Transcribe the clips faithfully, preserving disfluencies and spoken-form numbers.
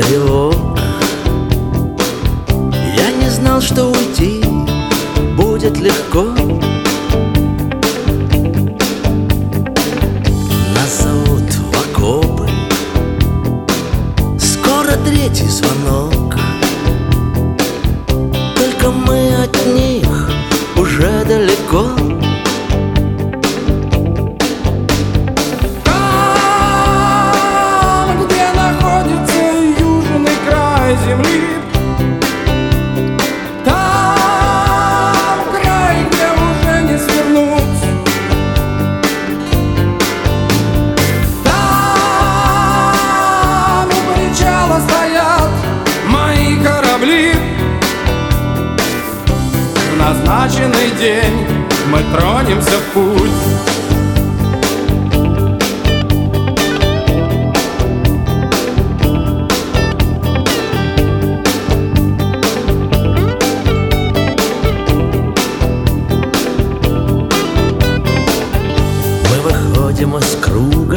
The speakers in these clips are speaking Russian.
тревог. Я не знал, что уйти будет легко. Нас зовут в окопы, скоро третий звонок. Только мы от них уже далеко. Земли, там край, где уже не свернуть, там у причала стоят мои корабли. В назначенный день мы тронемся в путь. Выходим из круга,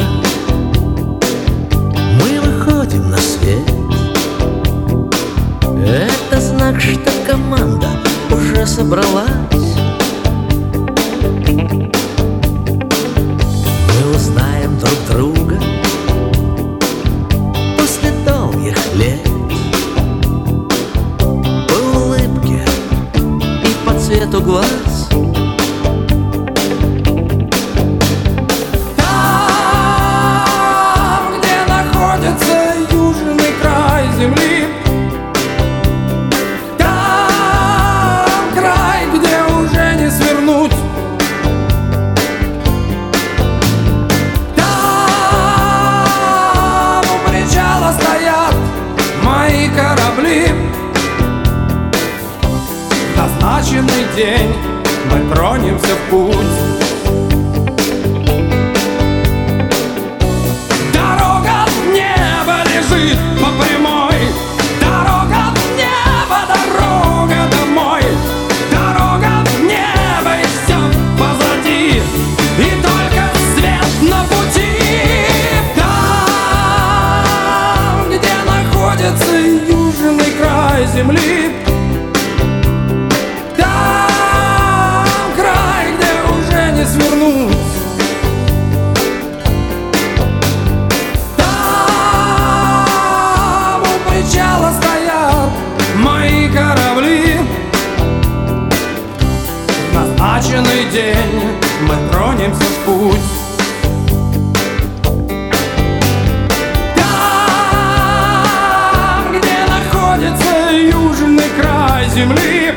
мы выходим на свет. Это знак, что команда уже собралась. Мы узнаем друг друга после долгих лет. По улыбке и по цвету глаз. Земли, там край, где уже не свернуть, там у причала стоят мои корабли. В назначенный день мы тронемся в путь. Дорога в небо лежит по прямой. Южный край земли, там край, где уже не свернуть, там у причала стоят мои корабли. В назначенный день мы тронемся в путь. Южный край земли,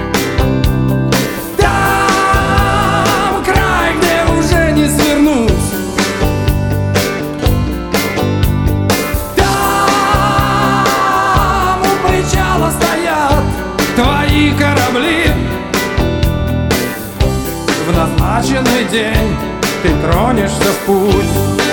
там край, где уже не свернуть, там у причала стоят твои корабли. В назначенный день ты тронешься в путь.